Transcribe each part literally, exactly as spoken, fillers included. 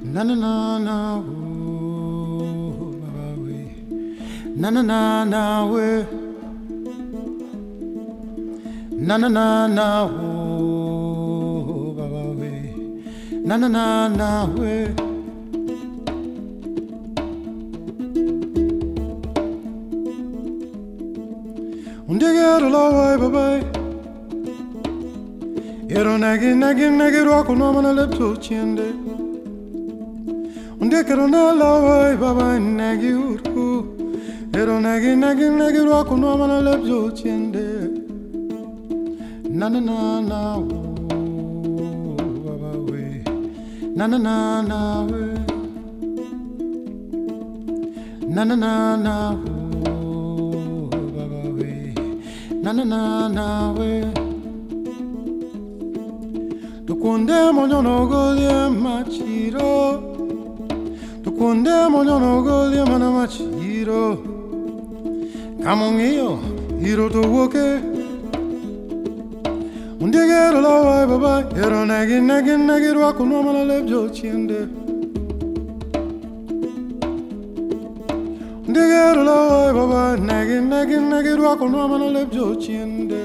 Na na na na ooh, baba we. Na na na na we. Na na na na ooh, baba we. Na na na na we. Undigero la way baba. Ero nagi nagi nagi rocko no mana lepto chinde. Undekero na la way baba nagi uru. Ero nagi nagi nagi rocko no mana lepto chinde. Na na na na ooh, baba we. Na na na na we. Na na na na ooh, baba we. Na na na na we. Tukunde monyono golie machiro. Tukunde monyono golie mana machiro. Kamongio hiro to woke. Undigero la way baba. Ero nagi nagi nagi rocko no mana lepjo chinde. Undigero la way baba. Nagi nagi nagi rocko no mana lepjo chinde.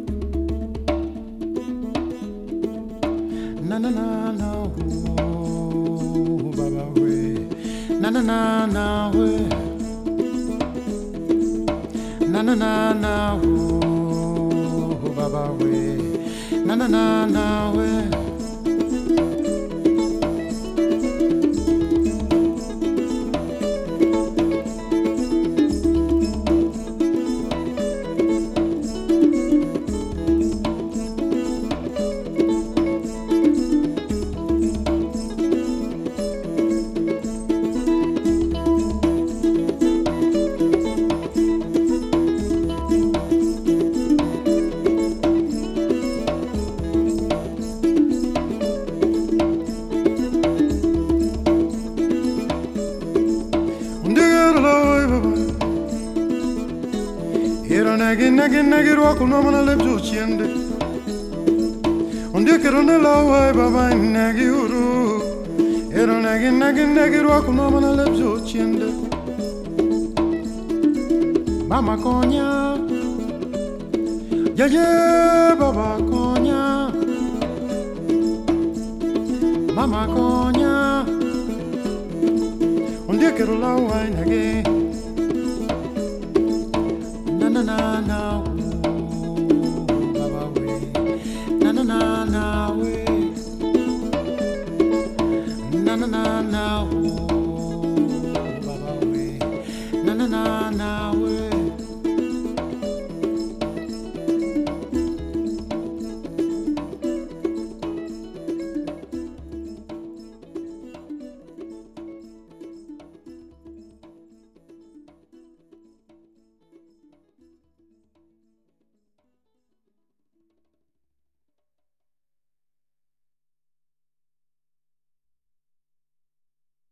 Na na na na ooh, baba we. Na na na na we. Na na na na ooh, baba we. Na na na na we. Nagi nagi nagi rocko no mana lepjo chinde. Undekero na la way baba nagi uru. Ero nagi nagi nagi rocko no mana lepjo chinde. Mama konya. Ya ya baba konya. Mama konya. Undekero la